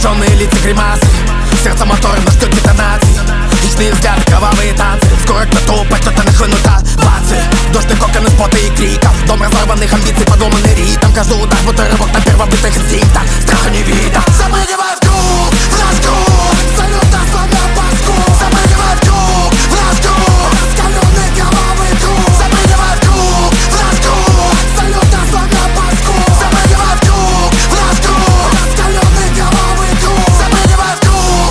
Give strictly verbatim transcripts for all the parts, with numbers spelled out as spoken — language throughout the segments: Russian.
Искаженные лица, гримасы, сердце мотора, но ждет детонации. Хищные взгляды, кровавые танцы. Скоро кто-то упадет, кто-то нахлынут овации. Дождь, кокон из пота и криков. Дом разорванных амбиций, подломанный ритм. Каждый удар, будто рывок на первобытных инстинктах. Страха не видно. Запрыгивай в круг, в наш круг. Салют нас, сломя паску. Запрыгивай в круг, в наш круг. Раскаленный кровавый круг. Запрыгивай в круг, в наш круг. Салют нас, сломя паску. Запрыгивай в круг, в наш круг. Раскаленный кровавый круг. Запрыгивай в круг.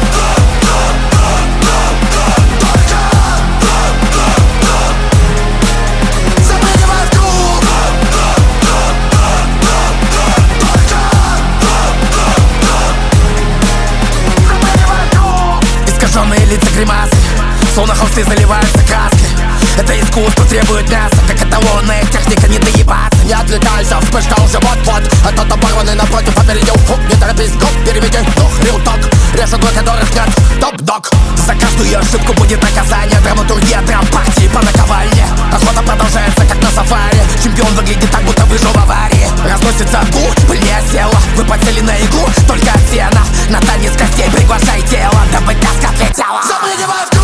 Запрыгивай в круг. Искаженные лица, гримасы, словно холсты заливаются краской. Это искусство требует мяса, как эталонная техника, не доебаться. Не отвлекайся, вспышка уже вот-вот. А тот оборванный напротив опередил. Фу, не торопись, гоп, переведи дух, рил-ток. Режет до которых нет топ-дог. За каждую ошибку будет наказание. Драматургия, драм-партии по наковальне. Охота продолжается, как на сафари. Чемпион выглядит так, будто выжил в аварии. Разносится гул, пыль не осела. Вы подсели на иглу, только от сена. На танец костей приглашай тело, дабы каска отлетела. Запрыгивай в круг.